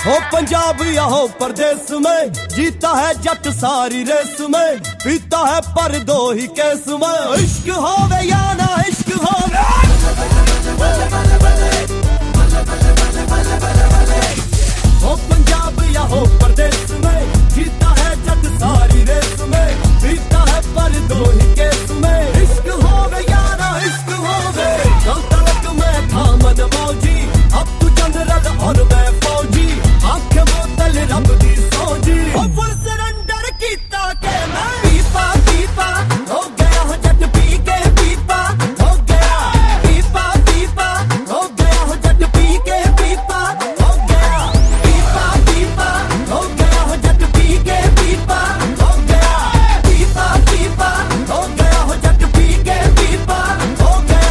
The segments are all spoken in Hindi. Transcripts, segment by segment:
हो पंजाब या हो परदेस में, जीता है जट सारी रेस में, पीता है पर दो ही केस में। इश्क होवे या ना इश्क होवे, हो पंजाब या हो परदेस में, जीता है जट सारी रेस में, पीता है पर दो ही केस में। इश्क होवे या ना इश्क होवे, कल तक मैं था मन मौजी, अब तू जनरल और मैं फौजी, आंखें बोतल रब दी सौजी। फुल सरेंडर कीता के मैं पीपा पीपा हो गया हो जट पी के पीपा हो गया, पीपा पीपा हो गया हो जट पी के पीपा हो गया, पीपा पीपा हो गया हो जट पी के पीपा हो गया, पीपा पीपा हो गया हो जट पी के पीपा हो गया।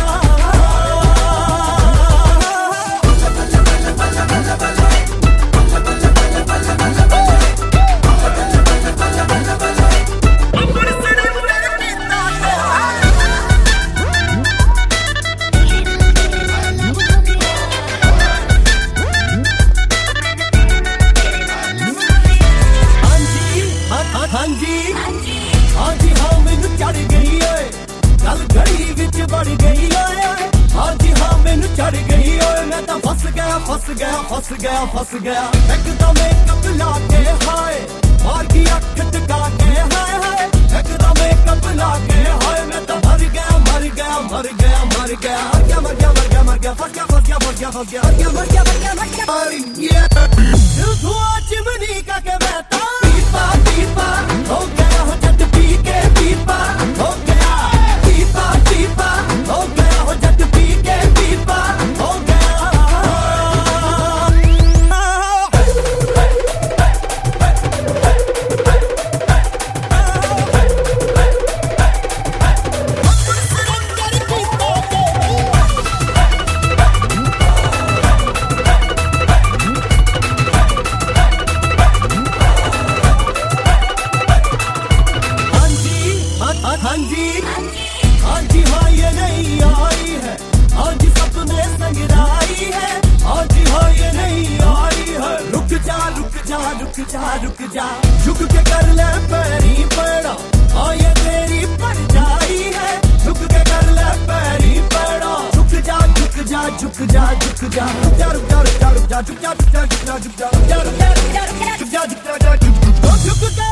हाजी हाँ मैनू चढ़ गई ओए, गल घड़ी विच बढ़ गई ओए। हाजी हाँ मैनू चढ़ गई ओए, मैं तो फस गया फस गया फस गया फस गया। एकदम मेकअप ला के हाय, मार की अख टका के हाय हाय, एकदम मेकअप ला के हाय, मैं तो मर गया मर गया मर गया मर गया मर गया मर गया मर गया मर गया फस गया फस गया फस गया फस गया मर गया मर गया मर गया मर गया। दिल धुआं चिमनी का के बहता पीपा पीपा हो गया हो जट पी के पीपा हो गया, पीपा पीपा हो गया हो जट पी के पीपा हो गया। हाँ जी हाँ ये नहीं आई है, आज सपने संगराई है, आज हाँ ये नहीं आई है। रुक जा रुक जा रुक जा रुक जा, झुक के कर ले पैरी पड़ा, हाँ ये तेरी पड़ जाई है, झुक के कर ले पैरी पड़ा। झुक जा झुक जा झुक जा झुक जा रुक जा रुक जा रुक जा रुक जा झुक जा झुक जा झुक जा झुक जा झुक जा झुक जा झुक जा झुक जा झुक जा।